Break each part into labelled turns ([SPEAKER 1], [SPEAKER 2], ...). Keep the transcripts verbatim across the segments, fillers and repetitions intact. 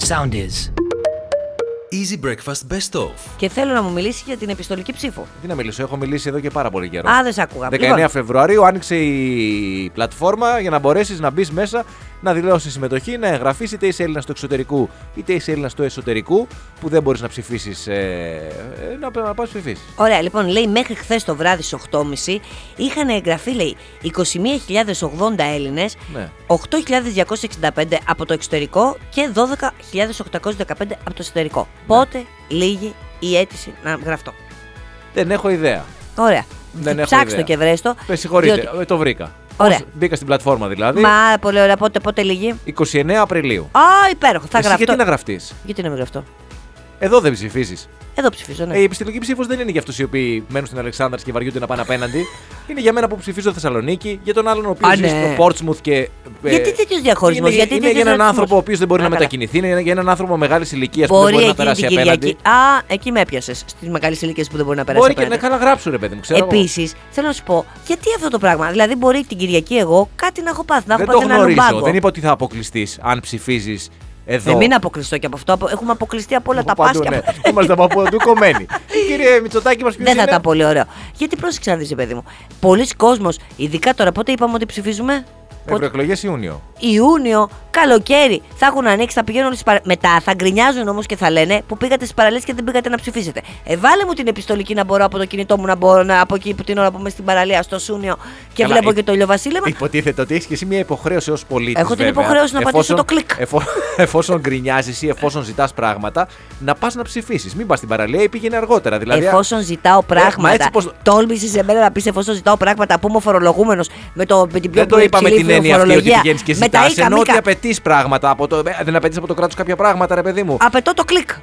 [SPEAKER 1] Sound is.
[SPEAKER 2] Easy Breakfast Best Of.
[SPEAKER 3] Και θέλω να μου μιλήσει για την επιστολική ψήφο.
[SPEAKER 4] Τι να μιλήσω, έχω μιλήσει εδώ και πάρα πολύ καιρό.
[SPEAKER 3] Α, δεν σ' άκουγα.
[SPEAKER 4] δεκαεννέα
[SPEAKER 3] Λοιπόν.
[SPEAKER 4] Φεβρουαρίου άνοιξε η πλατφόρμα για να μπορέσεις να μπεις μέσα, να δηλώσεις συμμετοχή, να εγγραφείς, είτε είσαι Έλληνας του εξωτερικού είτε είσαι Έλληνας του εσωτερικού, που δεν μπορείς να ψηφίσεις. Ε, ε, να, να πας ψηφίσεις.
[SPEAKER 3] Ωραία, λοιπόν, λέει μέχρι χθες το βράδυ στις οκτώ και μισή είχαν εγγραφεί, λέει, είκοσι μία χιλιάδες ογδόντα Έλληνες,
[SPEAKER 4] Ναι.
[SPEAKER 3] οκτώ χιλιάδες διακόσιες εξήντα πέντε από το εξωτερικό και δώδεκα χιλιάδες οκτακόσιες δεκαπέντε από το εσωτερικό.
[SPEAKER 4] Ναι.
[SPEAKER 3] Πότε λύγει η αίτηση να γραφτώ?
[SPEAKER 4] Δεν έχω ιδέα.
[SPEAKER 3] Ωραία.
[SPEAKER 4] Δεν έχω
[SPEAKER 3] Ψάξτε το
[SPEAKER 4] ιδέα.
[SPEAKER 3] και βρέστο.
[SPEAKER 4] Με συγχωρείτε,
[SPEAKER 3] διότι-
[SPEAKER 4] ε, το βρήκα.
[SPEAKER 3] Ωραία.
[SPEAKER 4] Πώς μπήκα στην πλατφόρμα δηλαδή.
[SPEAKER 3] Μα πολύ ωραία. Πότε, πότε λύγει?
[SPEAKER 4] είκοσι εννέα Απριλίου.
[SPEAKER 3] Α, υπέροχο. Θα
[SPEAKER 4] Εσύ
[SPEAKER 3] γραφτώ.
[SPEAKER 4] γιατί να γραφτείς?
[SPEAKER 3] Γιατί να μην γραφτώ?
[SPEAKER 4] Εδώ δεν ψηφίζεις.
[SPEAKER 3] Εδώ ψηφίζω, ναι.
[SPEAKER 4] Ε, η επιστηλογική ψήφος δεν είναι για αυτούς οι οποίοι μένουν στην Αλεξάνδρα και βαριούνται να πάνε απέναντι. Είναι για μένα που ψηφίζω Θεσσαλονίκη, για τον άλλον ο οποίος
[SPEAKER 3] Α,
[SPEAKER 4] ζει
[SPEAKER 3] ναι.
[SPEAKER 4] στο Πόρτσμουθ και. ε,
[SPEAKER 3] Γιατί τέτοιο διαχωρισμό?
[SPEAKER 4] Είναι,
[SPEAKER 3] Γιατί
[SPEAKER 4] είναι
[SPEAKER 3] τέτοιος
[SPEAKER 4] για έναν
[SPEAKER 3] ρατσισμός?
[SPEAKER 4] άνθρωπο ο οποίος δεν μπορεί
[SPEAKER 3] Α,
[SPEAKER 4] να
[SPEAKER 3] καλά.
[SPEAKER 4] μετακινηθεί, είναι για έναν άνθρωπο μεγάλης ηλικίας που δεν
[SPEAKER 3] Μπορεί
[SPEAKER 4] μπορεί να
[SPEAKER 3] εκείνη
[SPEAKER 4] περάσει
[SPEAKER 3] την
[SPEAKER 4] απέναντι.
[SPEAKER 3] Κυριακή. Α, εκεί με έπιασε. Στι μεγάλε ηλικίε που δεν μπορεί να περάσει.
[SPEAKER 4] Μπορεί και να καλά γράψουν, ρε παιδί μου. Ξέρω εγώ.
[SPEAKER 3] Επίση, θέλω να σου πω, γιατί αυτό το πράγμα? Δηλαδή, μπορεί την Κυριακή εγώ κάτι να έχω πάθει, να έχω
[SPEAKER 4] Δεν το
[SPEAKER 3] πάθει ένα
[SPEAKER 4] γνωρίζω.
[SPEAKER 3] λουμπάγκο.
[SPEAKER 4] Δεν είπα ότι θα αποκλειστεί αν ψηφίζει εδώ.
[SPEAKER 3] Δεν μην αποκλειστώ και από αυτό. απο- Έχουμε αποκλειστεί από όλα
[SPEAKER 4] Από
[SPEAKER 3] τα
[SPEAKER 4] παντού,
[SPEAKER 3] πάσια.
[SPEAKER 4] ναι. Είμαστε από παντού κομμένοι. Κύριε Μητσοτάκη, μας ποιος
[SPEAKER 3] Δεν θα
[SPEAKER 4] είναι?
[SPEAKER 3] ήταν πολύ ωραίο. Γιατί πρόσεξε να δεις, παιδί μου. Πολλοί κόσμος, ειδικά τώρα, πότε είπαμε ότι ψηφίζουμε? Πότε?
[SPEAKER 4] Ευρωεκλογές Ιούνιο.
[SPEAKER 3] Ιούνιο, καλοκαίρι, θα έχουν ανοίξει, θα πηγαίνουν στις παρα... Μετά θα γκρινιάζουν όμως και θα λένε που πήγατε στις παραλίες και δεν πήγατε να ψηφίσετε. Ε, βάλε μου την επιστολική να μπορώ από το κινητό μου να μπορώ να, από εκεί που την ώρα που είμαι στην παραλία, στο Σούνιο και
[SPEAKER 4] Καλά,
[SPEAKER 3] βλέπω
[SPEAKER 4] υ-
[SPEAKER 3] και το ηλιοβασίλεμα.
[SPEAKER 4] Υποτίθεται ότι έχει και εσύ μια υποχρέωση ως πολίτης.
[SPEAKER 3] Έχω την
[SPEAKER 4] βέβαια,
[SPEAKER 3] υποχρέωση να πατήσω
[SPEAKER 4] εφόσον-
[SPEAKER 3] το κλικ.
[SPEAKER 4] εφό- εφόσον γκρινιάζεις ή εφόσον ζητάς πράγματα, να πας να ψηφίσεις. Μην πας στην παραλία ή πήγαινε αργότερα. Δηλαδή,
[SPEAKER 3] Εφόσον ζητάω
[SPEAKER 4] μα
[SPEAKER 3] πράγματα.
[SPEAKER 4] έτσι πώς-
[SPEAKER 3] Τόλμησε σε μένα να πει εφόσον ζητάω πράγματα που είμαι φορολογούμενο με, το, με την πιο
[SPEAKER 4] δεν το είπα με
[SPEAKER 3] υψηλή
[SPEAKER 4] την έννοια αυτή ότι
[SPEAKER 3] φορολογία.
[SPEAKER 4] πηγαίνεις και
[SPEAKER 3] Με τα
[SPEAKER 4] ζητάς.
[SPEAKER 3] ίκα
[SPEAKER 4] Ενώ ότι
[SPEAKER 3] μίκα.
[SPEAKER 4] απαιτείς πράγματα. Από το, ε, δεν απαιτείς από το κράτος κάποια πράγματα, ρε παιδί μου.
[SPEAKER 3] Απαιτώ το κλικ.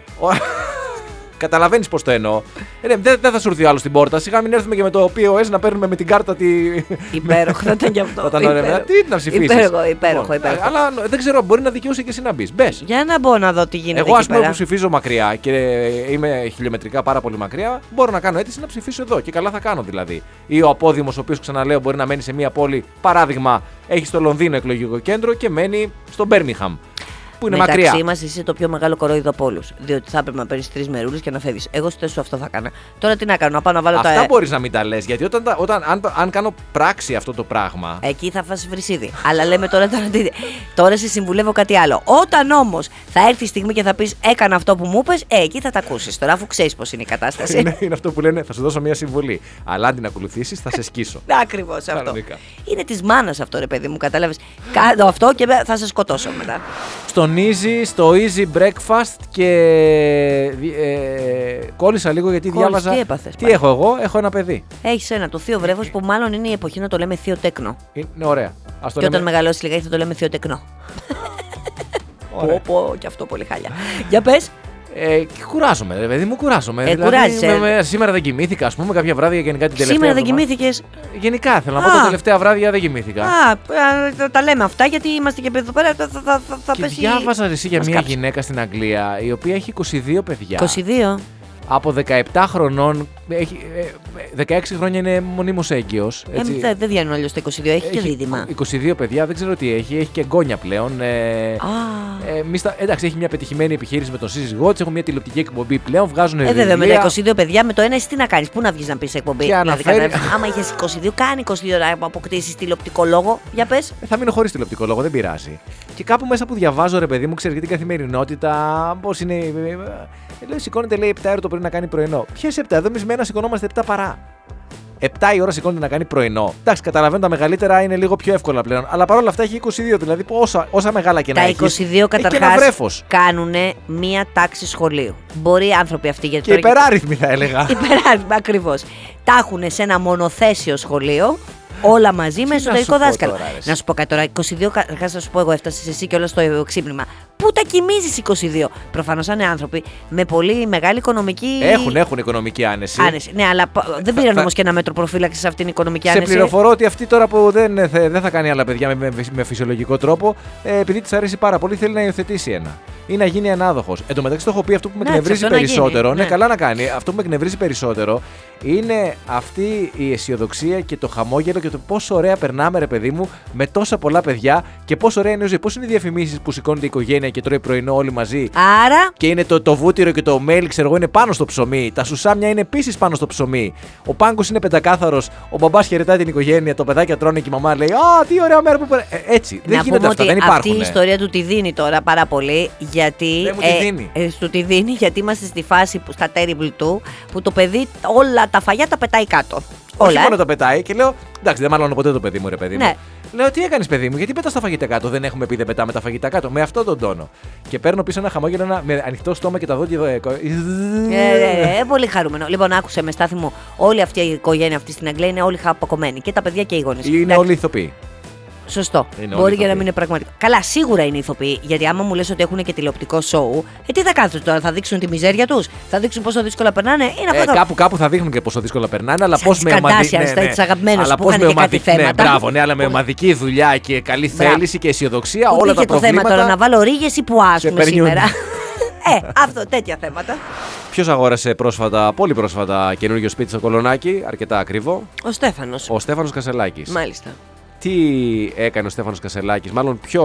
[SPEAKER 4] Καταλαβαίνεις πώς το εννοώ. Ε, ναι, δεν, δεν θα σου έρθει ο άλλος στην πόρτα. Σιγά μην έρθουμε και με το πι ο ες να παίρνουμε με την κάρτα τη.
[SPEAKER 3] Υπέροχο, θα ήταν γι' αυτό.
[SPEAKER 4] Θα ήταν ωραία.
[SPEAKER 3] Υπέροχο.
[SPEAKER 4] Τι να ψηφίσεις.
[SPEAKER 3] Υπέροχο, υπέροχο,
[SPEAKER 4] Λοιπόν,
[SPEAKER 3] υπέροχο.
[SPEAKER 4] Αλλά δεν ξέρω, μπορεί να δικαιούσε και εσύ να μπεις. Μπες.
[SPEAKER 3] Για να μπω να δω τι γίνεται.
[SPEAKER 4] Εγώ,
[SPEAKER 3] εκεί
[SPEAKER 4] α πούμε,
[SPEAKER 3] πέρα.
[SPEAKER 4] που ψηφίζω μακριά και είμαι χιλιομετρικά πάρα πολύ μακριά, μπορώ να κάνω αίτηση να ψηφίσω εδώ. Και καλά θα κάνω δηλαδή. Ή ο απόδημος, ο οποίος ξαναλέω μπορεί να μένει σε μια πόλη, παράδειγμα, έχει στο Λονδίνο εκλογικό κέντρο και μένει στο Μπέρμιχαμ. Που είναι
[SPEAKER 3] Μεταξύ
[SPEAKER 4] μακριά.
[SPEAKER 3] μας είσαι το πιο μεγάλο κορόιδο από όλους. Διότι θα έπρεπε να παίρνει τρει μερούλες και να φεύγει. Εγώ στο σου αυτό θα έκανα. Τώρα τι να κάνω, να πάω να βάλω
[SPEAKER 4] Αυτά
[SPEAKER 3] τα.
[SPEAKER 4] μπορεί να μην τα λες, γιατί όταν, τα- όταν, αν, αν κάνω πράξη αυτό το πράγμα.
[SPEAKER 3] Εκεί θα φας βρυσίδι. Αλλά λέμε τώρα, τώρα, τι- τώρα σε συμβουλεύω κάτι άλλο. Όταν όμως θα έρθει η στιγμή και θα πεις έκανα αυτό που μου είπες, ε, εκεί θα τα ακούσεις. Τώρα, αφού ξέρεις πώς είναι η κατάσταση.
[SPEAKER 4] είναι, είναι αυτό που λένε, θα σου δώσω μια συμβουλή. Αλλά αν την ακολουθήσεις, θα σε σκίσω.
[SPEAKER 3] Ακριβώς αυτό.
[SPEAKER 4] Κανονικά.
[SPEAKER 3] Είναι της μάνας αυτό, ρε παιδί μου, κατάλαβες. Κάτω αυτό και θα σε σκοτώσω μετά.
[SPEAKER 4] Στον Easy, στο Easy Breakfast και ε, κόλλησα λίγο γιατί
[SPEAKER 3] Κόλλησες,
[SPEAKER 4] διάβαζα.
[SPEAKER 3] τι έπαθες
[SPEAKER 4] Τι
[SPEAKER 3] πάλι?
[SPEAKER 4] έχω εγώ, έχω ένα παιδί.
[SPEAKER 3] Έχει ένα, το θείο βρέφος που μάλλον είναι η εποχή να το λέμε θείο τέκνο.
[SPEAKER 4] Είναι ωραία. Ας το
[SPEAKER 3] Και όταν
[SPEAKER 4] λέμε-
[SPEAKER 3] μεγαλώσει λιγάκι θα το λέμε θείο τεκνό.
[SPEAKER 4] Ωραία.
[SPEAKER 3] Πω, πω, και αυτό πολύ χάλια. Για πες.
[SPEAKER 4] Ε, και κουράζομαι, ρε παιδί μου, κουράζομαι.
[SPEAKER 3] Ε,
[SPEAKER 4] Δηλαδή,
[SPEAKER 3] κουράζεσαι.
[SPEAKER 4] με- με- σήμερα δεν κοιμήθηκα, α πούμε, κάποια βράδια γενικά την τελευταία.
[SPEAKER 3] Σήμερα δεν
[SPEAKER 4] εβδομάδα.
[SPEAKER 3] κοιμήθηκες.
[SPEAKER 4] Γενικά θέλω να
[SPEAKER 3] Α.
[SPEAKER 4] πω τα τελευταία βράδια δεν κοιμήθηκα.
[SPEAKER 3] Α, α, τα λέμε αυτά γιατί είμαστε και εδώ πέρα. Θα, θα, θα, θα, θα
[SPEAKER 4] Και
[SPEAKER 3] πέσει.
[SPEAKER 4] διάβαζα εσύ για
[SPEAKER 3] μας
[SPEAKER 4] μια
[SPEAKER 3] κάψει.
[SPEAKER 4] γυναίκα στην Αγγλία η οποία έχει είκοσι δύο παιδιά.
[SPEAKER 3] είκοσι δύο.
[SPEAKER 4] Από δεκαεπτά χρονών. Έχει, ε, δεκαέξι χρόνια είναι μονίμως έγκυος.
[SPEAKER 3] Ε,
[SPEAKER 4] έτσι.
[SPEAKER 3] δεν δεν βγαίνουν αλλιώς τα είκοσι δύο, έχει και δίδυμα.
[SPEAKER 4] είκοσι δύο παιδιά, δεν ξέρω τι έχει. Έχει και εγγόνια πλέον. Ε,
[SPEAKER 3] Α.
[SPEAKER 4] ε, μιστα- εντάξει, έχει μια πετυχημένη επιχείρηση με τον σύζυγό της, έχουν μια τηλεοπτική εκπομπή πλέον, βγάζουν
[SPEAKER 3] Ε,
[SPEAKER 4] βιβλία.
[SPEAKER 3] βέβαια, με τα είκοσι δύο παιδιά, με το ένα εσύ τι να κάνεις, πού να βγεις να πεις εκπομπή.
[SPEAKER 4] Και
[SPEAKER 3] Δηλαδή,
[SPEAKER 4] αναφέρει-
[SPEAKER 3] κατάλαβες, άμα είχες είκοσι δύο, κάνει είκοσι δύο να αποκτήσεις τηλεοπτικό λόγο. Για πες.
[SPEAKER 4] Ε, Θα μείνω χωρίς τηλεοπτικό λόγο, δεν πειράζει. Και κάπου μέσα που διαβάζω, ρε παιδί μου, ξέρει για την καθημερινότητα, πώς είναι. ε, ε, ε, Λέει, σηκώνεται, λέει, επτά ώρα το πρωί να κάνει πρωινό. Ποιες επτά, εδώ εμείς με ένα σηκωνόμαστε επτά παρά. επτά η ώρα σηκώνεται να κάνει πρωινό. Εντάξει, καταλαβαίνω τα μεγαλύτερα είναι λίγο πιο εύκολα πλέον. Αλλά παρόλα αυτά έχει είκοσι δύο, δηλαδή όσα, όσα μεγάλα και να
[SPEAKER 3] Τα
[SPEAKER 4] έχεις,
[SPEAKER 3] είκοσι δύο
[SPEAKER 4] έχει και ένα
[SPEAKER 3] καταρχάς
[SPEAKER 4] βρέφος.
[SPEAKER 3] κάνουν μία τάξη σχολείου. Μπορεί οι άνθρωποι αυτοί γιατί
[SPEAKER 4] Και
[SPEAKER 3] τώρα-
[SPEAKER 4] υπεράριθμοι θα έλεγα.
[SPEAKER 3] Υπεράριθμα, ακριβώς. Τα έχουν σε ένα μονοθέσιο σχολείο. Όλα μαζί με
[SPEAKER 4] να
[SPEAKER 3] εσωτερικό
[SPEAKER 4] σου πω
[SPEAKER 3] δάσκαλο.
[SPEAKER 4] τώρα, ρε, εσύ.
[SPEAKER 3] Να σου πω κάτι τώρα. είκοσι δύο, καταρχάς να σου πω εγώ, έφτασε εσύ και όλα στο ξύπνημα. Πού τα κοιμίζεις είκοσι δύο. Προφανώς είναι άνθρωποι με πολύ μεγάλη οικονομική.
[SPEAKER 4] Έχουν, έχουν οικονομική άνεση.
[SPEAKER 3] άνεση. Ναι, αλλά πα- δεν πήραν
[SPEAKER 4] θα-
[SPEAKER 3] όμως και ένα μέτρο προφύλαξης σε αυτήν την οικονομική
[SPEAKER 4] Σε
[SPEAKER 3] άνεση.
[SPEAKER 4] πληροφορώ ότι αυτή τώρα που δεν, ε, θε- δεν θα κάνει άλλα παιδιά με, με, με φυσιολογικό τρόπο, ε, επειδή της αρέσει πάρα πολύ, θέλει να υιοθετήσει ένα. Ή να γίνει ανάδοχος. Εν τω μεταξύ το έχω πει αυτό που με
[SPEAKER 3] Ναι,
[SPEAKER 4] εκνευρίζει
[SPEAKER 3] αυτό να
[SPEAKER 4] περισσότερο.
[SPEAKER 3] γίνει,
[SPEAKER 4] Ναι,
[SPEAKER 3] ναι.
[SPEAKER 4] καλά να κάνει. Αυτό που με εκνευρίζει περισσότερο είναι αυτή η αισιοδοξία και το χαμόγελο και το πόσο ωραία περνάμε, ρε παιδί μου, με τόσα πολλά παιδιά και πόσο ωραία είναι η ζωή. Πώς είναι οι διαφημίσεις που σηκώνεται η οικογένεια και τρώει πρωινό όλοι μαζί.
[SPEAKER 3] Άρα.
[SPEAKER 4] Και είναι το, το βούτυρο και το μέλι, ξέρω εγώ, είναι πάνω στο ψωμί. Τα σουσάμια είναι επίσης πάνω στο ψωμί. Ο πάγκος είναι πεντακάθαρος. Ο μπαμπάς χαιρετάει την οικογένεια. Το παιδάκια τρώνε και η μαμά λέει: Α, τι ωραία μέρα που πέρα. Ε, έτσι. Δεν
[SPEAKER 3] να
[SPEAKER 4] γίνεται
[SPEAKER 3] πούμε
[SPEAKER 4] αυτά.
[SPEAKER 3] Ότι
[SPEAKER 4] δεν υπάρχουν.
[SPEAKER 3] αυτή η ιστορία του τη δίνει τώρα πάρα πολύ. Γιατί.
[SPEAKER 4] Δεν μου τη δίνει.
[SPEAKER 3] Ε, ε, του τη δίνει γιατί είμαστε στη φάση που, στα terrible του που το παιδί όλα τα φαγιά τα πετάει κάτω.
[SPEAKER 4] Όχι
[SPEAKER 3] Όλα,
[SPEAKER 4] μόνο
[SPEAKER 3] ε.
[SPEAKER 4] το πετάει και λέω: Εντάξει, δεν μαλώνω ποτέ το παιδί μου, ρε παιδί μου.
[SPEAKER 3] Ναι.
[SPEAKER 4] Λέω: Τι έκανε, παιδί μου, γιατί πετά τα φαγητά κάτω. Δεν έχουμε πει δεν πετάμε τα φαγητά κάτω. Με αυτόν τον τόνο. Και παίρνω πίσω ένα χαμόγελο ένα, με ανοιχτό στόμα και τα δόντια εδώ. Ε,
[SPEAKER 3] Ε, ε, πολύ χαρούμενο. Λοιπόν, άκουσε με Στάθη μου, όλη αυτή η οικογένεια αυτή στην Αγγλία είναι όλοι χαπακομμένοι. Και τα παιδιά και οι γονείς.
[SPEAKER 4] Είναι
[SPEAKER 3] Εντάξει,
[SPEAKER 4] όλοι ηθοποιοί.
[SPEAKER 3] Σωστό.
[SPEAKER 4] Είναι
[SPEAKER 3] Μπορεί
[SPEAKER 4] όλοι
[SPEAKER 3] και να
[SPEAKER 4] ηθοποιοί.
[SPEAKER 3] μην είναι πραγματικό. Καλά, σίγουρα είναι ηθοποιοί. Γιατί άμα μου λες ότι έχουν και τηλεοπτικό σοου, ε, τι θα κάνουν τώρα, θα δείξουν τη μιζέρια τους, θα δείξουν πόσο δύσκολα περνάνε. Είναι αυτό
[SPEAKER 4] Ε,
[SPEAKER 3] το.
[SPEAKER 4] κάπου, κάπου θα δείχνουν και πόσο δύσκολα περνάνε, αλλά
[SPEAKER 3] Σαν
[SPEAKER 4] πώ
[SPEAKER 3] τις
[SPEAKER 4] με ομαδική.
[SPEAKER 3] Kardashians, τα- τις αγαπημένες
[SPEAKER 4] αλλά
[SPEAKER 3] που
[SPEAKER 4] πώς
[SPEAKER 3] είχαν
[SPEAKER 4] με
[SPEAKER 3] και κάτι
[SPEAKER 4] ομαδική. Ναι,
[SPEAKER 3] θέματα.
[SPEAKER 4] μπράβο, ναι, αλλά με
[SPEAKER 3] Που-
[SPEAKER 4] ομαδική δουλειά και καλή
[SPEAKER 3] Μπράβο.
[SPEAKER 4] θέληση και αισιοδοξία,
[SPEAKER 3] Πού
[SPEAKER 4] όλα τα
[SPEAKER 3] πήγε το θέμα
[SPEAKER 4] προβλήματα.
[SPEAKER 3] τώρα, να βάλω ρίγες ή που άσουμε
[SPEAKER 4] περνιούν.
[SPEAKER 3] σήμερα. ε, αυτό, τέτοια θέματα.
[SPEAKER 4] Ποιο αγόρασε πρόσφατα, πολύ πρόσφατα, καινούργιο σπίτι στο Κολονάκι, αρκετά ακριβό.
[SPEAKER 3] Ο Στέφανος.
[SPEAKER 4] Ο Στέφανος Κασελάκης.
[SPEAKER 3] Μάλιστα.
[SPEAKER 4] Τι έκανε ο Στέφανος Κασελάκης, μάλλον ποιο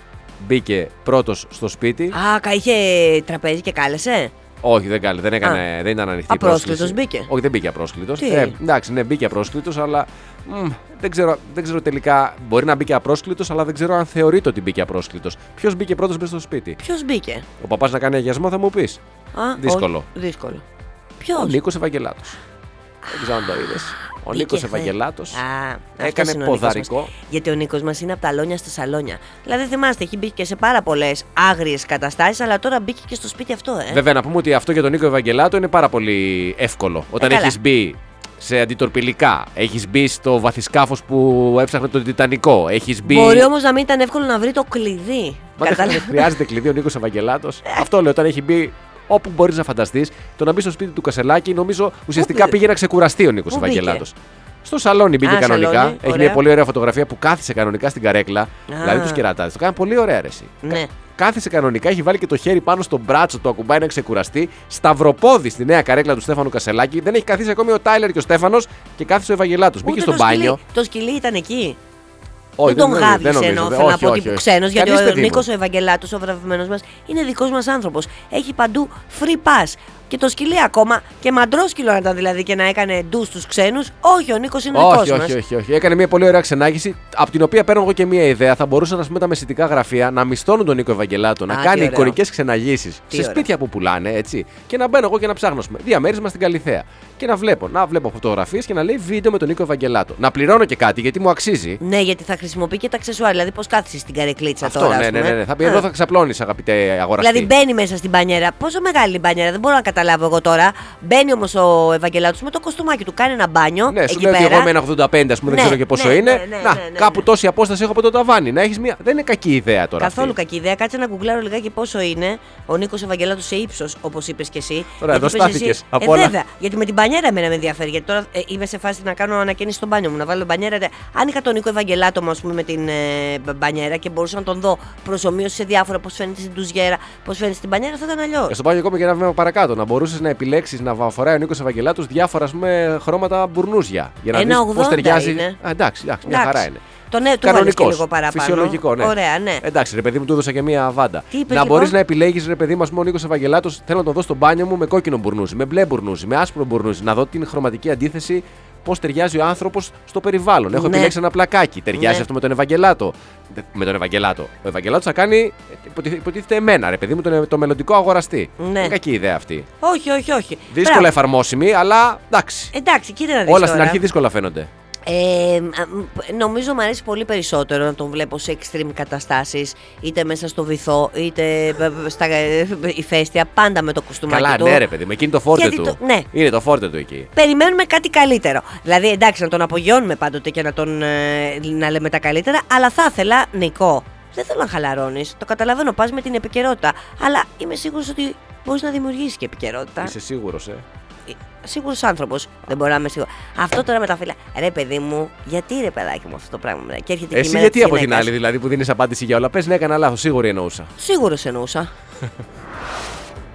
[SPEAKER 4] μπήκε πρώτος στο σπίτι.
[SPEAKER 3] Α, κα- είχε τραπέζι και κάλεσε.
[SPEAKER 4] Όχι, δεν, κάλε, δεν, έκανε, δεν ήταν ανοιχτή
[SPEAKER 3] Απρόσκλητος
[SPEAKER 4] πρόσκληση.
[SPEAKER 3] μπήκε.
[SPEAKER 4] Όχι, δεν μπήκε απρόσκλητος.
[SPEAKER 3] Τι?
[SPEAKER 4] Ε, εντάξει, ναι, μπήκε απρόσκλητος, αλλά μ, δεν, ξέρω, δεν ξέρω τελικά. Μπορεί να μπήκε απρόσκλητος, αλλά δεν ξέρω αν θεωρείται ότι μπήκε απρόσκλητος. Ποιος μπήκε πρώτος μέσα στο σπίτι.
[SPEAKER 3] Ποιος μπήκε.
[SPEAKER 4] Ο παπάς να κάνει αγιασμό, θα μου πεις.
[SPEAKER 3] Α,
[SPEAKER 4] Δύσκολο.
[SPEAKER 3] όχι, δύσκολο.
[SPEAKER 4] Ο
[SPEAKER 3] Ποιος.
[SPEAKER 4] Νίκος Ευαγγελάτος. Δεν ξέρω αν το είδες. Ο
[SPEAKER 3] Μπήκε
[SPEAKER 4] Νίκος
[SPEAKER 3] χθε.
[SPEAKER 4] Ευαγγελάτος
[SPEAKER 3] Α, αυτός
[SPEAKER 4] έκανε
[SPEAKER 3] είναι ο Νίκος
[SPEAKER 4] ποδαρικό.
[SPEAKER 3] μας. Γιατί ο Νίκος μας είναι από τα λόνια στα σαλόνια. Δηλαδή θυμάστε, έχει μπει και σε πάρα πολλές άγριες καταστάσεις, αλλά τώρα μπήκε και στο σπίτι αυτό, ε.
[SPEAKER 4] Βέβαια, να πούμε ότι αυτό για τον Νίκο Ευαγγελάτο είναι πάρα πολύ εύκολο. Όταν
[SPEAKER 3] καλά.
[SPEAKER 4] έχεις μπει σε αντιτορπιλικά, έχεις μπει στο βαθυσκάφος που έψαχνε τον Τιτανικό, έχεις μπει.
[SPEAKER 3] Μπορεί όμως να μην ήταν εύκολο να βρει το κλειδί.
[SPEAKER 4] Μα δεν
[SPEAKER 3] Κατάλαβε.
[SPEAKER 4] χρειάζεται κλειδί ο Νίκος Ευαγγελάτος. Αυτό λέω, όταν έχει μπει όπου μπορείς να φανταστείς, το να μπει στο σπίτι του Κασελάκη, νομίζω ουσιαστικά
[SPEAKER 3] Πού-
[SPEAKER 4] πήγε να ξεκουραστεί ο Νίκος
[SPEAKER 3] Πού μπήκε?
[SPEAKER 4] Ευαγγελάτος. Στο σαλόνι μπήκε
[SPEAKER 3] Α,
[SPEAKER 4] κανονικά.
[SPEAKER 3] σαλόνι,
[SPEAKER 4] Έχει
[SPEAKER 3] ωραία.
[SPEAKER 4] μια πολύ ωραία φωτογραφία που κάθισε κανονικά στην καρέκλα.
[SPEAKER 3] Α.
[SPEAKER 4] Δηλαδή του κερατάδε. Το κάνει πολύ ωραία αρέσει.
[SPEAKER 3] Ναι.
[SPEAKER 4] Κάθισε κανονικά, έχει βάλει και το χέρι πάνω στο μπράτσο του, ακουμπάει να ξεκουραστεί. Σταυροπόδι στη νέα καρέκλα του Στέφανου Κασελάκη. Δεν έχει καθίσει ακόμη ο Τάιλερ και ο Στέφανος και κάθισε ο Ευαγγελάτος. Μπήκε
[SPEAKER 3] Ούτε
[SPEAKER 4] στο
[SPEAKER 3] το
[SPEAKER 4] μπάνιο.
[SPEAKER 3] σκυλί- Το σκυλί ήταν εκεί.
[SPEAKER 4] Όχι,
[SPEAKER 3] δεν τον
[SPEAKER 4] νομίζω,
[SPEAKER 3] γάβγισε
[SPEAKER 4] νομίζω.
[SPEAKER 3] ενώ
[SPEAKER 4] Όχι,
[SPEAKER 3] θέλω να
[SPEAKER 4] όχι,
[SPEAKER 3] πω
[SPEAKER 4] όχι,
[SPEAKER 3] τύπου
[SPEAKER 4] όχι.
[SPEAKER 3] ξένος, γιατί
[SPEAKER 4] Κανείς,
[SPEAKER 3] ο
[SPEAKER 4] παιδί μου.
[SPEAKER 3] Νίκος ο Ευαγγελάτος, ο βραβευμένος μας, είναι δικός μας άνθρωπος. Έχει παντού free pass. Και το σκυλί ακόμα, και μαντρόσκυλο να ήταν δηλαδή και να έκανε ντου στους ξένους. Όχι, ο Νίκος είναι δικός
[SPEAKER 4] Όχι,
[SPEAKER 3] μας.
[SPEAKER 4] όχι, όχι, όχι. Έκανε μια πολύ ωραία ξενάγηση, από την οποία παίρνω εγώ και μια ιδέα. Θα μπορούσαν ας πούμε, τα μεσητικά γραφεία να μισθώνουν τον Νίκο Ευαγγελάτο, να
[SPEAKER 3] Α, τι
[SPEAKER 4] κάνει
[SPEAKER 3] ωραίο.
[SPEAKER 4] εικονικές ξεναγήσεις σε
[SPEAKER 3] ωραίο.
[SPEAKER 4] σπίτια που πουλάνε, έτσι. Και να μπαίνω εγώ και να ψάχνω, ας πούμε, διαμέρισμα στην Καλιθέα. Και να βλέπω, να βλέπω φωτογραφίες και να λέει βίντεο με τον Νίκο Ευαγγελάτο. Να πληρώνω και κάτι γιατί μου αξίζει.
[SPEAKER 3] Ναι, γιατί θα χρησιμοποιεί και τα αξεσουάρ. Δηλαδή, πώς κάθεσαι στην καρεκλίτσα
[SPEAKER 4] Αυτό,
[SPEAKER 3] τώρα. ας
[SPEAKER 4] ναι, ναι,
[SPEAKER 3] πούμε.
[SPEAKER 4] ναι, ναι. Θα πει
[SPEAKER 3] Α.
[SPEAKER 4] εδώ θα ξαπλώνει, αγαπητέ αγοραστή.
[SPEAKER 3] Δηλαδή μπαίνει μέσα στην μπανιέρα. Πόσο μεγάλη είναι η μπανιέρα, δεν μπορώ να καταλάβω εγώ τώρα. Μπαίνει όμως ο Ευαγγελάτος με το κοστούμάκι του, κάνει ένα μπάνιο.
[SPEAKER 4] Ναι, σου
[SPEAKER 3] εκεί
[SPEAKER 4] λέω ότι
[SPEAKER 3] πέρα.
[SPEAKER 4] εγώ με ένα ογδόντα πέντε, α πούμε,
[SPEAKER 3] Ναι,
[SPEAKER 4] δεν ξέρω και πόσο
[SPEAKER 3] ναι,
[SPEAKER 4] είναι.
[SPEAKER 3] ναι, ναι,
[SPEAKER 4] να,
[SPEAKER 3] ναι, ναι,
[SPEAKER 4] κάπου
[SPEAKER 3] ναι.
[SPEAKER 4] τόση απόσταση έχω από το ταβάνι. Να έχεις μια. Δεν είναι κακή ιδέα τώρα.
[SPEAKER 3] Καθόλου
[SPEAKER 4] αυτή.
[SPEAKER 3] κακή ιδέα. Κάτσε να γκουγκλάρω λιγάκι πόσο είναι ο Νίκος Ευαγγελάτος σε ύψος, όπως είπες και εσύ.
[SPEAKER 4] Ωραία,
[SPEAKER 3] Γιατί
[SPEAKER 4] εδώ
[SPEAKER 3] είπες εσύ-
[SPEAKER 4] στάθηκες, από
[SPEAKER 3] ε,
[SPEAKER 4] όλα.
[SPEAKER 3] βέβαια, γιατί με την μπανιέρα εμένα με ενδιαφέρει. Γιατί τώρα ε, είμαι σε φάση να κάνω ανακαίνιση στο μπάνιο μου, να βάλω μπανιέρα. Δε. Αν είχα τον Νίκο Ευαγγελάτο μου, ας πούμε, με την ε, μπ- μπανιέρα και μπορούσα να τον δω προσωμείωση σε διάφορα, πώς φαίνεται στην τουζιέρα, πώς φαίνεται στην μπανιέρα, θα ήταν αλλιώς.
[SPEAKER 4] Ε, στο πάω ακόμη και ένα βήμα παρακάτω. Να μπορούσε να επιλέξει να φοράει ο Νίκος Ευαγγελάτος διάφορα ας πούμε, χρώματα μπουρνούζια. Για να
[SPEAKER 3] Ένα
[SPEAKER 4] δεις πώς
[SPEAKER 3] ογδόντα
[SPEAKER 4] ταιριάζει.
[SPEAKER 3] είναι.
[SPEAKER 4] Α, εντάξει, εντάξει, μια
[SPEAKER 3] Εντάξει.
[SPEAKER 4] χαρά είναι.
[SPEAKER 3] Το ναι, του βάλεις και
[SPEAKER 4] Κανονικός,
[SPEAKER 3] λίγο παραπάνω.
[SPEAKER 4] φυσιολογικό, ναι.
[SPEAKER 3] Ωραία, ναι.
[SPEAKER 4] Εντάξει, ρε παιδί μου, του έδωσα και μία βάντα.
[SPEAKER 3] Τι είπες,
[SPEAKER 4] να
[SPEAKER 3] λοιπόν?
[SPEAKER 4] μπορεί να επιλέγει, ρε παιδί μου, ας πούμε, ο Νίκος Ευαγγελάτος, θέλω να τον δω στο μπάνιο μου με κόκκινο μπουρνούζι, με μπλε μπουρνούζι, με άσπρο μπουρνούζι. Να δω την χρωματική αντίθεση, πώς ταιριάζει ο άνθρωπος στο περιβάλλον. Έχω
[SPEAKER 3] Ναι.
[SPEAKER 4] επιλέξει ένα πλακάκι. Ταιριάζει
[SPEAKER 3] Ναι.
[SPEAKER 4] αυτό με τον Ευαγγελάτο. Με τον Ευαγγελάτο. Ο Ευαγγελάτος θα κάνει, υποτίθεται, υποτίθεται εμένα, ρε παιδί μου, τον, το μελλοντικό αγοραστή.
[SPEAKER 3] Ναι.
[SPEAKER 4] Είναι κακή ιδέα αυτή.
[SPEAKER 3] Όχι, όχι, όχι.
[SPEAKER 4] Δύσκολα
[SPEAKER 3] Μπράβο.
[SPEAKER 4] εφαρμόσιμη, αλλά εντάξει.
[SPEAKER 3] Εντάξει, κοίτα να δεις
[SPEAKER 4] Όλα στην
[SPEAKER 3] τώρα.
[SPEAKER 4] αρχή δύσκολα φαίνονται.
[SPEAKER 3] Ε, α, μ, νομίζω μου αρέσει πολύ περισσότερο να τον βλέπω σε extreme καταστάσεις, είτε μέσα στο βυθό, είτε β- στα ε, ηφαίστεια, πάντα με το κουστούμάκι
[SPEAKER 4] Καλά,
[SPEAKER 3] του.
[SPEAKER 4] ναι, ρε παιδί μου, εκείνη το φόρτε
[SPEAKER 3] Γιατί
[SPEAKER 4] του.
[SPEAKER 3] το- ναι.
[SPEAKER 4] Είναι το φόρτε του εκεί.
[SPEAKER 3] Περιμένουμε κάτι καλύτερο. Δηλαδή, εντάξει, να τον απογειώνουμε πάντοτε και να, τον, ε, να λέμε τα καλύτερα, αλλά θα ήθελα, Νικό, δεν θέλω να χαλαρώνεις. Το καταλαβαίνω, πας με την επικαιρότητα. Αλλά είμαι σίγουρος ότι μπορείς να δημιουργήσεις και επικαιρότητα.
[SPEAKER 4] Είσαι σίγουρος, ε.
[SPEAKER 3] Σίγουρος άνθρωπος. Δεν μπορώ να είμαι σίγουρο. Αυτό τώρα με τα φίλα. Ρε, παιδί μου, γιατί ρε παιδάκι μου αυτό το πράγμα. Και έρχεται και η
[SPEAKER 4] Εσύ
[SPEAKER 3] μέρα
[SPEAKER 4] γιατί
[SPEAKER 3] της
[SPEAKER 4] από την
[SPEAKER 3] γυναίκας.
[SPEAKER 4] άλλη, δηλαδή που δίνεις απάντηση για όλα. Πες ναι, έκανα λάθος, σίγουρη εννοούσα.
[SPEAKER 3] Σίγουρος εννοούσα.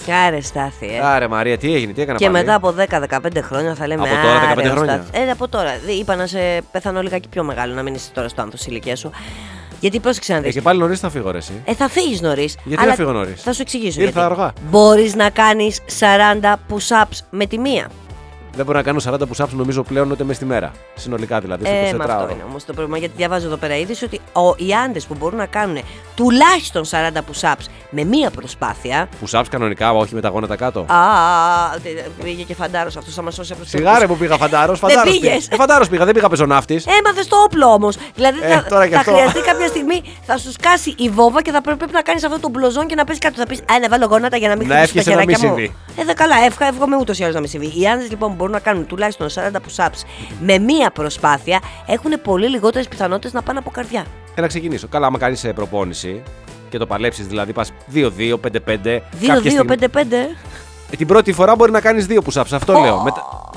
[SPEAKER 3] Άρε Στάθη, ε.
[SPEAKER 4] Άρε Μαρία, τι έγινε, τι έκανα
[SPEAKER 3] Και
[SPEAKER 4] πάλι.
[SPEAKER 3] μετά από δέκα με δεκαπέντε χρόνια θα λέμε.
[SPEAKER 4] Από τώρα,
[SPEAKER 3] άρε,
[SPEAKER 4] δεκαπέντε
[SPEAKER 3] ο
[SPEAKER 4] χρόνια.
[SPEAKER 3] Στάθης. Ε, από τώρα. Δι- Είπα να σε πεθανώ λιγάκι πιο μεγάλο, να μην είσαι τώρα στο άνθος ηλικία σου. Γιατί πρόσεξε να
[SPEAKER 4] Ε,
[SPEAKER 3] δεις.
[SPEAKER 4] και πάλι νωρίς θα φύγω, ρε, εσύ.
[SPEAKER 3] Ε, θα φύγει νωρί.
[SPEAKER 4] Γιατί να φύγω νωρίς?
[SPEAKER 3] Θα σου εξηγήσω.
[SPEAKER 4] Ήρθα
[SPEAKER 3] γιατί.
[SPEAKER 4] αργά.
[SPEAKER 3] Μπορεί να κάνει σαράντα push-ups με τη μία.
[SPEAKER 4] Δεν μπορώ να κάνω σαράντα push-ups νομίζω πλέον ούτε μες τη μέρα. Συνολικά δηλαδή, στο
[SPEAKER 3] Ε, με
[SPEAKER 4] είκοσι τέσσερα
[SPEAKER 3] αυτό
[SPEAKER 4] ώρο.
[SPEAKER 3] είναι όμω το πρόβλημα. Γιατί διαβάζω εδώ πέρα είδηση ότι ο, οι άντρες που μπορούν να κάνουν τουλάχιστον σαράντα push-ups με μία προσπάθεια.
[SPEAKER 4] Push-ups κανονικά, όχι με τα γόνατα κάτω.
[SPEAKER 3] Α, πήγε και φαντάρος αυτό θα μα σώσει από το
[SPEAKER 4] Σιγάρε που πήγα φαντάρος, φαντάρος πήγα.
[SPEAKER 3] πήγες.
[SPEAKER 4] Ε, φαντάρος πήγα, δεν πήγα πεζοναύτης.
[SPEAKER 3] Έμαθε το όπλο όμω. Δηλαδή
[SPEAKER 4] Ε,
[SPEAKER 3] θα,
[SPEAKER 4] τώρα και
[SPEAKER 3] θα
[SPEAKER 4] αυτό.
[SPEAKER 3] χρειαστεί κάποια στιγμή, θα σου σκάσει η βόβα και θα πρέπει, πρέπει να κάνει αυτό το μπλοζόν και να πέσει κάτω. Θα πει: Α, να βάλω γόνατα για να μην
[SPEAKER 4] Να
[SPEAKER 3] χτυπήσω τα
[SPEAKER 4] εύχεσαι να
[SPEAKER 3] χεράκια
[SPEAKER 4] μην
[SPEAKER 3] μου.
[SPEAKER 4] συμβεί.
[SPEAKER 3] Ε, δε καλά, εύχα, εύχομαι ούτω ή άλλω να μην συμβεί. Οι άντρε λοιπόν που μπορούν να κάνουν τουλάχιστον σαράντα push-ups με μία προσπάθεια έχουν πολύ λιγότερε πιθανότητε να πάνε από καρδιά.
[SPEAKER 4] Ε, να ξεκινήσω. Καλά, άμα κάνεις ε, προπόνηση και το παλέψεις, δηλαδή πας δύο δύο πέντε πέντε.
[SPEAKER 3] δύο δύο πέντε πέντε.
[SPEAKER 4] Ε, την πρώτη φορά μπορεί να κάνεις δύο push-ups, αυτό λέω. Μετα...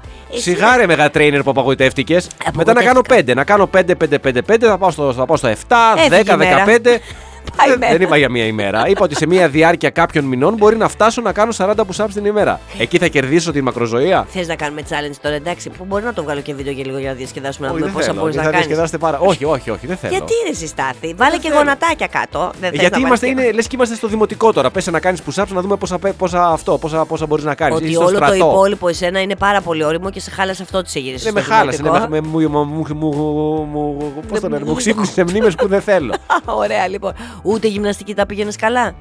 [SPEAKER 4] Σιγάρε μεγα trainer που απογοητεύτηκες. Μετά να κάνω πέντε. Να κάνω πέντε πέντε πέντε πέντε, θα πάω στο, θα πάω στο επτά,
[SPEAKER 3] Έφυγε
[SPEAKER 4] δέκα,
[SPEAKER 3] η μέρα.
[SPEAKER 4] δεκαπέντε.
[SPEAKER 3] Πάει η
[SPEAKER 4] Δεν-
[SPEAKER 3] μέρα.
[SPEAKER 4] Δεν είπα για μία ημέρα. Είπα ότι σε μία διάρκεια κάποιων μηνών μπορεί να φτάσω να κάνω σαράντα push-ups την ημέρα. Εκεί θα κερδίσω τη μακροζωία.
[SPEAKER 3] Θε να κάνουμε challenge τώρα, εντάξει, που μπορεί να το βγάλω και βίντεο για λίγο για να διασκεδάσουμε, να
[SPEAKER 4] Όχι,
[SPEAKER 3] δούμε
[SPEAKER 4] δεν
[SPEAKER 3] πόσα
[SPEAKER 4] θέλω.
[SPEAKER 3] μπορεί
[SPEAKER 4] Θα
[SPEAKER 3] να κάνει.
[SPEAKER 4] διασκεδάσετε πάρα. Όχι, όχι, όχι, δεν θέλω.
[SPEAKER 3] Γιατί είναι συστάθη, βάλε και
[SPEAKER 4] θέλω.
[SPEAKER 3] γονατάκια κάτω. Δεν
[SPEAKER 4] Ε,
[SPEAKER 3] θες
[SPEAKER 4] Γιατί
[SPEAKER 3] να
[SPEAKER 4] είμαστε,
[SPEAKER 3] βάλεις και-
[SPEAKER 4] είναι, λες και είμαστε στο δημοτικό τώρα. Πες να κάνεις push-ups να δούμε πόσα, πόσα, αυτό, πόσα, πόσα μπορείς να κάνεις.
[SPEAKER 3] Ότι
[SPEAKER 4] Είσαι στο
[SPEAKER 3] όλο το
[SPEAKER 4] στρατό.
[SPEAKER 3] υπόλοιπο εσένα είναι πάρα πολύ όριμο και σε χάλασε αυτό τη έγινε.
[SPEAKER 4] Ναι, με χάλασε. Ναι, με, με, μου, μου, μου, μου, μου, πώς το λένε, μου ξύπνησε μνήμες που δεν θέλω.
[SPEAKER 3] Ωραία, λοιπόν. Ούτε γυμναστική τα πήγαινε καλά.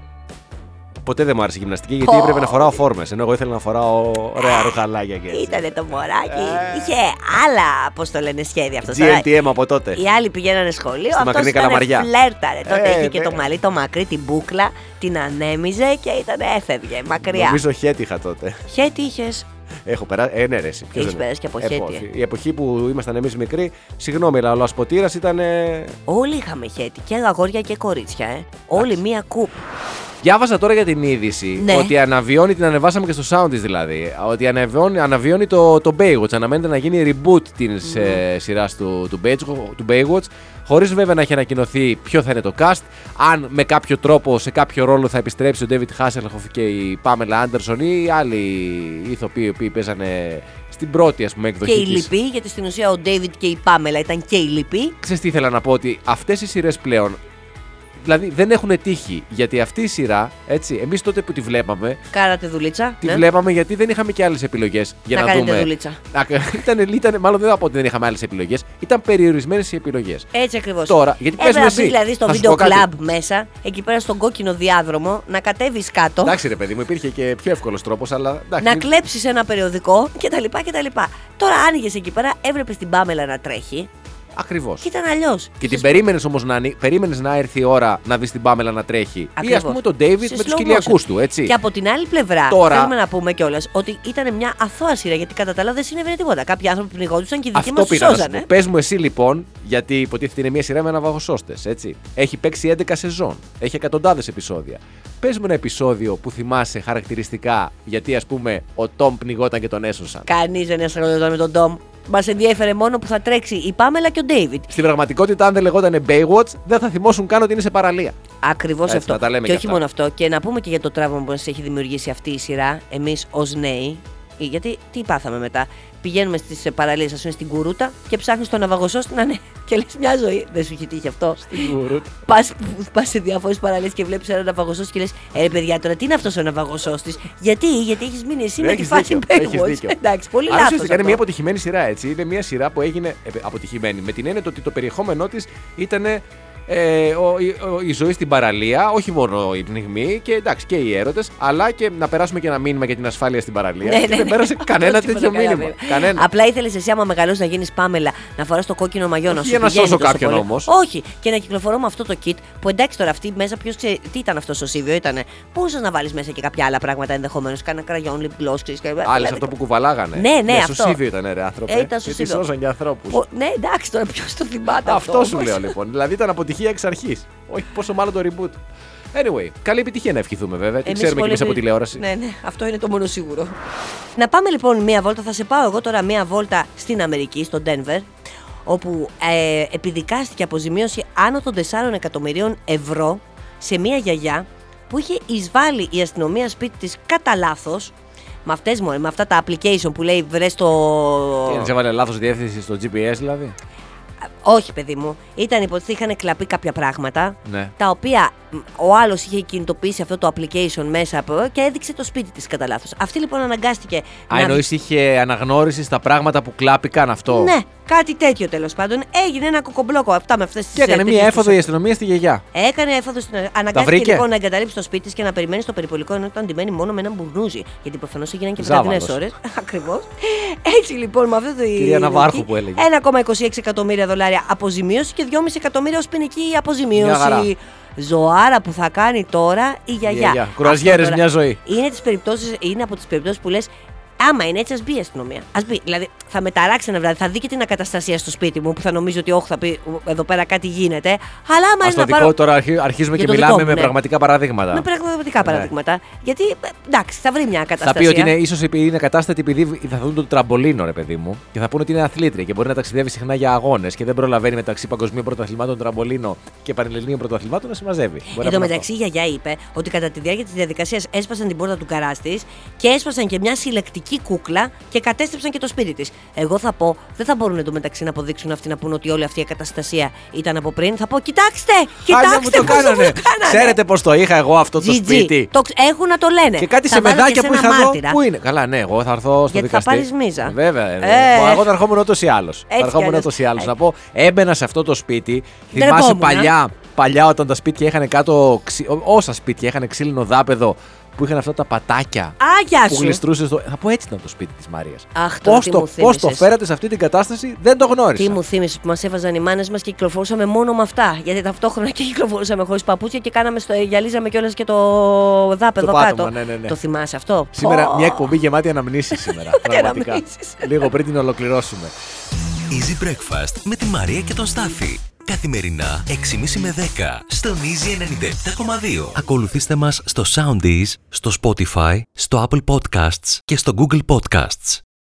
[SPEAKER 4] Ποτέ δεν μου άρεσε η γυμναστική γιατί
[SPEAKER 3] Πω.
[SPEAKER 4] έπρεπε να φοράω φόρμες. Ενώ εγώ ήθελα να φοράω ωραία ρουχαλάκια και έτσι.
[SPEAKER 3] Ήτανε το μωράκι.
[SPEAKER 4] Ε.
[SPEAKER 3] Είχε άλλα, πώ το λένε, σχέδια αυτό.
[SPEAKER 4] τζι εν τι εμ από τότε.
[SPEAKER 3] Οι άλλοι πηγαίνανε σχολείο.
[SPEAKER 4] Στη
[SPEAKER 3] Αυτό
[SPEAKER 4] μακρινή
[SPEAKER 3] ήταν
[SPEAKER 4] Καλαμαριά.
[SPEAKER 3] φλέρταρε. Τότε
[SPEAKER 4] Ε,
[SPEAKER 3] είχε και
[SPEAKER 4] ναι.
[SPEAKER 3] το μαλλί το μακρύ, την μπούκλα, την ανέμιζε και ήταν έφευγε μακριά.
[SPEAKER 4] Νομίζω χέτη είχα τότε.
[SPEAKER 3] Χέτι είχε.
[SPEAKER 4] Έχω περάσει. Ε, ναι, ρε, εσύ. Ποιος
[SPEAKER 3] Έχεις
[SPEAKER 4] δεν-
[SPEAKER 3] περάσει και από
[SPEAKER 4] Ε,
[SPEAKER 3] χέτη,
[SPEAKER 4] πω,
[SPEAKER 3] ε.
[SPEAKER 4] Η εποχή που ήμασταν εμείς μικροί, συγγνώμη, αλλά ο Ασποτήρας ήταν. ε,
[SPEAKER 3] Όλοι είχαμε χέτι. Και αγόρια και κορίτσια, ε. Όλοι μία κουπ.
[SPEAKER 4] Διάβασα τώρα για την είδηση
[SPEAKER 3] Ναι.
[SPEAKER 4] ότι αναβιώνει, την ανεβάσαμε και στο sound της δηλαδή, ότι αναβιώνει, αναβιώνει το, το Baywatch. Αναμένεται να γίνει reboot της ε, σειράς του, του, Baywatch, του Baywatch, χωρίς βέβαια να έχει ανακοινωθεί ποιο θα είναι το cast, αν με κάποιο τρόπο, σε κάποιο ρόλο θα επιστρέψει ο David Hasselhoff και η Pamela Anderson ή άλλοι ηθοποιοί οι οποίοι παίζανε στην πρώτη ας πούμε εκδοχή
[SPEAKER 3] Και η
[SPEAKER 4] της.
[SPEAKER 3] λυπή, γιατί στην ουσία ο Ντέιβιντ και η Πάμελα ήταν και η λυπή.
[SPEAKER 4] Ξέρεις τι ήθελα να πω, ότι αυτές οι σειρές πλέον, δηλαδή δεν έχουν τύχει, γιατί αυτή η σειρά, έτσι, εμείς τότε που τη βλέπαμε,
[SPEAKER 3] Κάνατε δουλίτσα.
[SPEAKER 4] τη
[SPEAKER 3] ναι.
[SPEAKER 4] βλέπαμε γιατί δεν είχαμε και άλλες επιλογές για
[SPEAKER 3] Να
[SPEAKER 4] να,
[SPEAKER 3] κάνετε
[SPEAKER 4] δούμε.
[SPEAKER 3] δουλίτσα.
[SPEAKER 4] Να- Ήταν, ήταν, μάλλον δεν θα πω ότι δεν είχαμε άλλες επιλογές, ήταν περιορισμένες οι επιλογές.
[SPEAKER 3] Έτσι ακριβώ.
[SPEAKER 4] Τώρα, γιατί πες μου
[SPEAKER 3] Έπρεπε να
[SPEAKER 4] εσύ,
[SPEAKER 3] μπει δηλαδή στο
[SPEAKER 4] θα σου
[SPEAKER 3] βίντεο
[SPEAKER 4] πω κάτι.
[SPEAKER 3] κλαμπ μέσα, εκεί πέρα στον κόκκινο διάδρομο, να κατέβει κάτω,
[SPEAKER 4] Εντάξει ρε παιδί μου, υπήρχε και πιο εύκολος τρόπος, αλλά εντάξει.
[SPEAKER 3] να
[SPEAKER 4] μην-
[SPEAKER 3] κλέψει ένα περιοδικό κτλ. κτλ. Τώρα άνοιγε εκεί πέρα, έβλεπε την Πάμελα να τρέχει
[SPEAKER 4] Ακριβώς.
[SPEAKER 3] και ήταν αλλιώ.
[SPEAKER 4] Και την περίμενες όμως να, ανοι- περίμενες να έρθει η ώρα να δεις την Πάμελα να τρέχει. Ή ας πούμε τον David με τους κοιλιακούς του, έτσι.
[SPEAKER 3] Και από την άλλη πλευρά,
[SPEAKER 4] Τώρα-
[SPEAKER 3] θέλουμε να πούμε κιόλα ότι ήταν μια αθώα σειρά γιατί κατά τα άλλα δεν συνέβαινε τίποτα. Κάποιοι άνθρωποι πνιγόντουσαν και οι δικοί
[SPEAKER 4] Αυτό
[SPEAKER 3] μα του
[SPEAKER 4] πήγα να σου
[SPEAKER 3] σώζανε.
[SPEAKER 4] πω. Πες μου εσύ λοιπόν, γιατί υποτίθεται είναι μια σειρά με ναυαγοσώστες, έτσι. Έχει παίξει έντεκα σεζόν, έχει εκατοντάδες επεισόδια. Πες μου ένα επεισόδιο που θυμάσαι χαρακτηριστικά, γιατί ας πούμε ο Τόμ πνιγόταν και τον έσωσαν.
[SPEAKER 3] Κανεί δεν ασχολιόταν με τον Ντόμ. Μα ενδιέφερε μόνο που θα τρέξει η Πάμελα και ο Ντέιβιντ.
[SPEAKER 4] Στην πραγματικότητα, αν δεν λεγόταν Baywatch, δεν θα θυμώσουν καν ότι είναι σε παραλία.
[SPEAKER 3] Ακριβώ
[SPEAKER 4] Έτσι,
[SPEAKER 3] αυτό.
[SPEAKER 4] να τα λέμε
[SPEAKER 3] Και
[SPEAKER 4] κι
[SPEAKER 3] όχι
[SPEAKER 4] αυτά.
[SPEAKER 3] μόνο αυτό. Και να πούμε και για το τραύμα που μα έχει δημιουργήσει αυτή η σειρά, εμεί ω νέοι. Γιατί τι πάθαμε μετά. Πηγαίνουμε στι παραλίε, α πούμε στην Κουρούτα και ψάχνει τον ναυαγοσώστη να είναι. Και λε μια ζωή. Δεν σου έχει τύχει αυτό. Πα σε διάφορε παραλίε και βλέπει έναν ναυαγοσώστη και λε: Ε, ρε παιδιά, τώρα τι είναι αυτό ο ναυαγοσώστη. Γιατί, γιατί έχει μείνει εσύ με τη
[SPEAKER 4] Έχεις
[SPEAKER 3] φάση
[SPEAKER 4] δίκιο, έχεις
[SPEAKER 3] Baywatch.
[SPEAKER 4] δίκιο.
[SPEAKER 3] Εντάξει, πολύ
[SPEAKER 4] Άρα
[SPEAKER 3] λάθο.
[SPEAKER 4] ουσιαστικά είναι μια αποτυχημένη σειρά, έτσι. Είναι μια σειρά που έγινε ε, αποτυχημένη. Με την έννοια ότι το περιεχόμενό τη ήταν ε, ο, η, ο- η ζωή στην παραλία, όχι μόνο η πνιγμή και εντάξει και οι έρωτες, αλλά και να περάσουμε και ένα μήνυμα για την ασφάλεια στην παραλία.
[SPEAKER 3] Ναι,
[SPEAKER 4] και
[SPEAKER 3] ναι,
[SPEAKER 4] δεν
[SPEAKER 3] ναι.
[SPEAKER 4] πέρασε κανένα
[SPEAKER 3] Τίποτα
[SPEAKER 4] τέτοιο
[SPEAKER 3] καλά,
[SPEAKER 4] μήνυμα.
[SPEAKER 3] βέβαια.
[SPEAKER 4] Κανένα.
[SPEAKER 3] Απλά ήθελε εσύ, άμα μεγαλώσει, να γίνει Πάμελα, να φορά το κόκκινο μαγιό, να
[SPEAKER 4] Όχι
[SPEAKER 3] σου
[SPEAKER 4] για να
[SPEAKER 3] πηγαίνει
[SPEAKER 4] σώσω
[SPEAKER 3] τόσο
[SPEAKER 4] κάποιον
[SPEAKER 3] πολύ.
[SPEAKER 4] όμως.
[SPEAKER 3] Όχι, και να κυκλοφορώ με αυτό το kit που εντάξει τώρα αυτή μέσα, ποιο ξέρει, τι ήταν αυτό στο Σίβιο, ήτανε. Μπορούσε να βάλει μέσα και κάποια άλλα πράγματα ενδεχομένω. Κάνα κραγιόν, lip gloss, ξέρει.
[SPEAKER 4] Άλλε αυτό που κουβαλάγανε.
[SPEAKER 3] Ναι, ναι, αυτό.
[SPEAKER 4] Στο Σίβιο ήταν ρε άνθρωπε.
[SPEAKER 3] Ε, ήταν στο
[SPEAKER 4] Γιατί
[SPEAKER 3] Σίβιο.
[SPEAKER 4] σώζαν και ανθρώπους.
[SPEAKER 3] Ο- Ναι, εντάξει τώρα, ποιο το θυμάται αυτό.
[SPEAKER 4] Αυτό σου
[SPEAKER 3] όμως.
[SPEAKER 4] λέω λοιπόν. Δηλαδή ήταν αποτυχία εξ αρχής. Όχι πόσο μάλλον το reboot. Anyway, καλή επιτυχία να ευχηθούμε βέβαια. Τι
[SPEAKER 3] Εμείς
[SPEAKER 4] ξέρουμε κι
[SPEAKER 3] πολύ
[SPEAKER 4] εμείς από
[SPEAKER 3] επι-
[SPEAKER 4] τηλεόραση.
[SPEAKER 3] Ναι, ναι, αυτό είναι το μόνο σίγουρο. Να πάμε λοιπόν μία βόλτα. Θα σε πάω εγώ τώρα μία βόλτα στην Αμερική, στο Denver, όπου ε, επιδικάστηκε αποζημίωση άνω των τεσσάρων εκατομμυρίων ευρώ σε μία γιαγιά που είχε εισβάλει η αστυνομία σπίτι της κατά λάθος. Με αυτές μωρέ, με αυτά τα application που λέει βρες το.
[SPEAKER 4] Και δεν έβαλε λάθος διεύθυνση στο τζι πι ες δηλαδή.
[SPEAKER 3] Όχι, παιδί μου. Ήταν υποτίθεται είχαν κλαπεί κάποια πράγματα.
[SPEAKER 4] Ναι.
[SPEAKER 3] Τα οποία ο άλλος είχε κινητοποιήσει αυτό το application μέσα από και έδειξε το σπίτι της κατά λάθος. Αυτή λοιπόν αναγκάστηκε.
[SPEAKER 4] Α,
[SPEAKER 3] να...
[SPEAKER 4] εννοείς είχε αναγνώριση στα πράγματα που κλάπηκαν αυτό.
[SPEAKER 3] Ναι, κάτι τέτοιο τέλος πάντων. Έγινε ένα κοκομπλόκο αυτά με αυτές τις.
[SPEAKER 4] Και έκανε μία έφοδο η αστυνομία στη γιαγιά.
[SPEAKER 3] Έκανε έφοδο στην. Αναγκάστηκε λοιπόν να εγκαταλείψει το σπίτι της και να περιμένει στο περιπολικό ενώ ήταν ντυμένη μόνο με έναν μπουρνούζι. Γιατί προφανώς έγιναν και βραδινές ώρες. Ακριβώς. Έτσι λοιπόν με αυτό το.
[SPEAKER 4] Κυρία Ναβάρχου που έλεγε.
[SPEAKER 3] ένα κόμμα είκοσι έξι εκατομμύρια δολάρια αποζημίωση και δυόμισι εκατομμύρια ως ποινική αποζημίωση. Ζωάρα που θα κάνει τώρα η γιαγιά.
[SPEAKER 4] Κουραζιέρες μια ζωή.
[SPEAKER 3] Είναι, τις περιπτώσεις, είναι από τις περιπτώσεις που λες, άμα είναι έτσι, ας μπει η αστυνομία. Ας μπει. Δηλαδή, θα μεταράξει ένα βράδυ, θα δει και την ακαταστασία στο σπίτι μου που θα νομίζω ότι όχι, θα πει εδώ πέρα κάτι γίνεται. Αλλά άμα
[SPEAKER 4] είναι. Στο δικό
[SPEAKER 3] πάρω...
[SPEAKER 4] τώρα αρχίζουμε και μιλάμε μου, με ναι. πραγματικά παραδείγματα.
[SPEAKER 3] Με πραγματικά παραδείγματα. Ναι. Γιατί εντάξει, θα βρει μια ακαταστασία.
[SPEAKER 4] Θα πει ότι είναι ίσως είναι κατάστατη επειδή θα δουν το τραμπολίνο, ρε παιδί μου, και θα πούνε ότι είναι αθλήτρια και μπορεί να ταξιδεύει συχνά για αγώνες και δεν προλαβαίνει μεταξύ παγκοσμίων πρωταθλημάτων τραμπολίνο και πανελληνίων πρωταθλημάτων να συμμαζεύει.
[SPEAKER 3] Εν τω μεταξύ, η γιαγιά είπε ότι κατά τη διάρκεια της διαδικασίας έσπασαν την πόρτα του γκαράζ της και έσπασαν και μια συλλεκτική κούκλα και κατέστρεψαν και το σπίτι της. Εγώ θα πω, δεν θα μπορούν εντωμεταξύ να αποδείξουν αυτοί να πούνε ότι όλη αυτή η καταστασία ήταν από πριν. Θα πω, κοιτάξτε! Κοιτάξτε πώς το κάνανε!
[SPEAKER 4] Ξέρετε πώς το είχα εγώ αυτό το σπίτι.
[SPEAKER 3] Το έχουν να το λένε.
[SPEAKER 4] Και κάτι σε μεδάκια που είχα εδώ. Πού είναι? Καλά, ναι, εγώ θα έρθω στο
[SPEAKER 3] γιατί
[SPEAKER 4] δικαστή.
[SPEAKER 3] Θα πάρεις μίζα.
[SPEAKER 4] Βέβαια. Ε. Εγώ θα ερχόμουν ούτως ή άλλως. Θα ερχόμουν ούτως ή άλλως. Να πω, έμπαινα σε αυτό το σπίτι. Θυμάσαι παλιά, παλιά όταν τα σπίτια είχαν κάτω. Όσα σπίτια είχαν ξύλινο δάπεδο. Που είχαν αυτά τα πατάκια
[SPEAKER 3] Άγια
[SPEAKER 4] που γλιστρούσε στο. Θα πω έτσι ήταν το σπίτι της Μαρίας.
[SPEAKER 3] Πώς
[SPEAKER 4] το, πώς το φέρατε σε αυτή την κατάσταση, δεν το γνώρισα.
[SPEAKER 3] Τι μου θύμισες που μας έβαζαν οι μάνες μας και κυκλοφορούσαμε μόνο με αυτά. Γιατί ταυτόχρονα και κυκλοφορούσαμε χωρίς παπούτσια και κάναμε στο, γυαλίζαμε κιόλας και το δάπεδο κάτω.
[SPEAKER 4] Ναι, ναι, ναι.
[SPEAKER 3] Το θυμάσαι αυτό?
[SPEAKER 4] Σήμερα oh. μια εκπομπή γεμάτη αναμνήσεις σήμερα. Πραγματικά. Λίγο πριν την ολοκληρώσουμε.
[SPEAKER 2] Easy Breakfast με τη Μαρία και τον Στάφη. Καθημερινά έξι και μισή με δέκα στον Easy ενενήντα επτά κόμμα δύο. Ακολουθήστε μας στο Soundees, στο Spotify, στο Apple Podcasts και στο Google Podcasts.